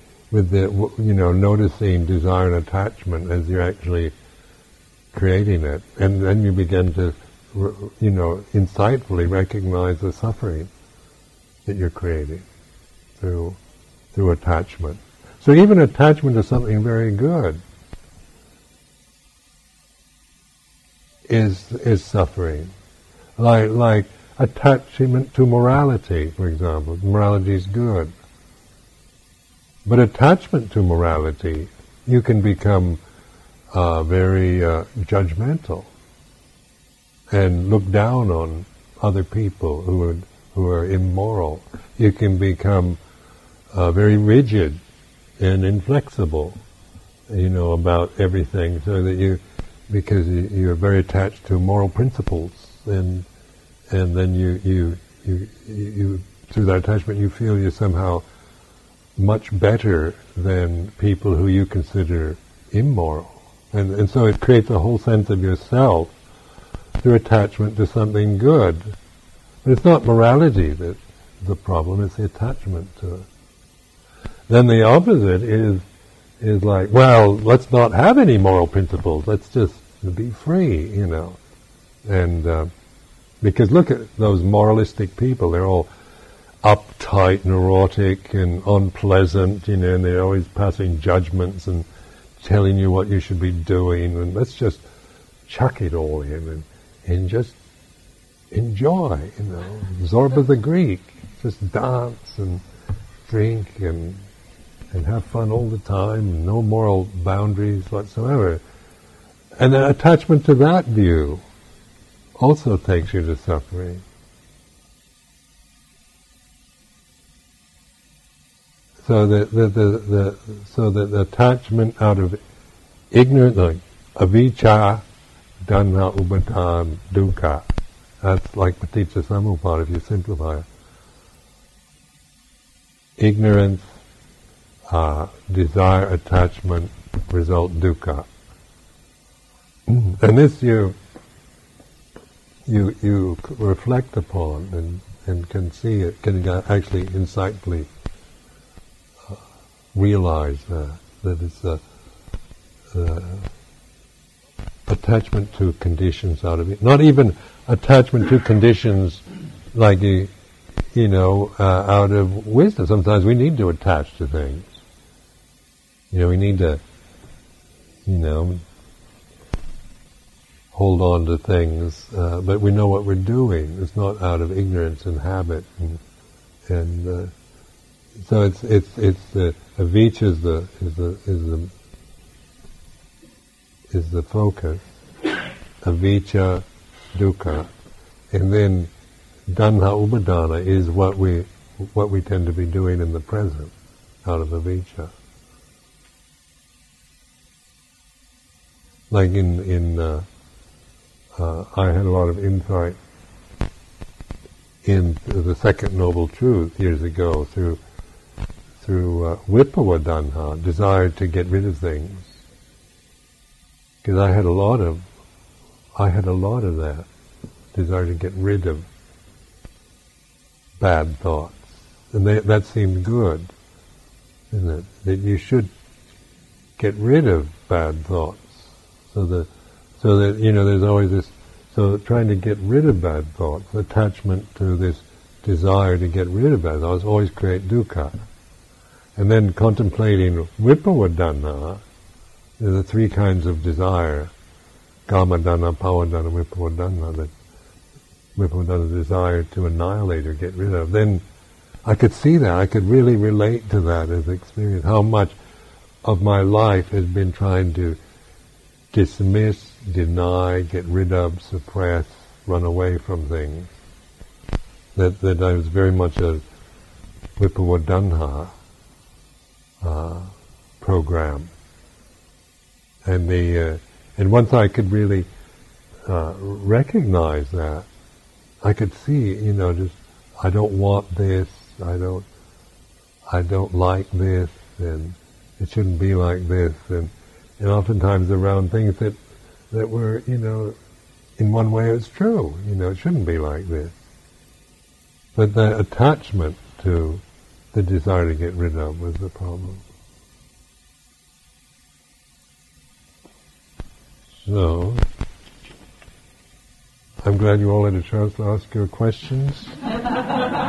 noticing desire and attachment as you're actually creating it, and then you begin to insightfully recognize the suffering that you're creating through attachment. So even attachment to something very good is suffering. Like attachment to morality, for example. Morality is good. But attachment to morality, you can become very judgmental and look down on other people who are immoral. You can become very rigid and inflexible, about everything, so that because you're very attached to moral principles, and then you through that attachment you feel you're somehow much better than people who you consider immoral, and so it creates a whole sense of yourself through attachment to something good. But it's not morality that's the problem; it's the attachment to it. Then the opposite is like, well, let's not have any moral principles. Let's just be free, And because look at those moralistic people; they're all uptight, neurotic, and unpleasant, and they're always passing judgments and telling you what you should be doing. And let's just chuck it all in and just enjoy, Zorba the Greek, just dance and drink and have fun all the time, no moral boundaries whatsoever. And the attachment to that view also takes you to suffering. So the attachment out of ignorance, like avijja, tanha, upadana, dukkha. That's like paticca samuppada if you simplify it. Ignorance, desire, attachment, result dukkha. And this you reflect upon and can see it, can actually insightfully realize that it's attachment to conditions out of it. Not even attachment to conditions like out of wisdom. Sometimes we need to attach to things. We need to, hold on to things, but we know what we're doing. It's not out of ignorance and habit, and so it's the avijja is the focus, avijja, dukkha, and then tanha upadana is what we tend to be doing in the present, out of avijja. Like I had a lot of insight in the second noble truth years ago through vibhava tanha, desire to get rid of things. Because I had a lot of that desire to get rid of bad thoughts, and that seemed good, isn't it? That you should get rid of bad thoughts, so that there's always this. So trying to get rid of bad thoughts, attachment to this desire to get rid of bad thoughts, always create dukkha. And then contemplating vibhava tanha, there are three kinds of desire: kama tanha, bhava tanha, vibhava tanha. That vibhava tanha, desire to annihilate or get rid of. Then I could see that. I could really relate to that as experience. How much of my life has been trying to dismiss, deny, get rid of, suppress, run away from things. That I was very much a vibhava tanha program, and once I could really recognize that, I could see, just I don't want this, I don't like this, and it shouldn't be like this, and oftentimes around things that were, in one way it's true, it shouldn't be like this. But the attachment to the desire to get rid of was the problem. So, I'm glad you all had a chance to ask your questions.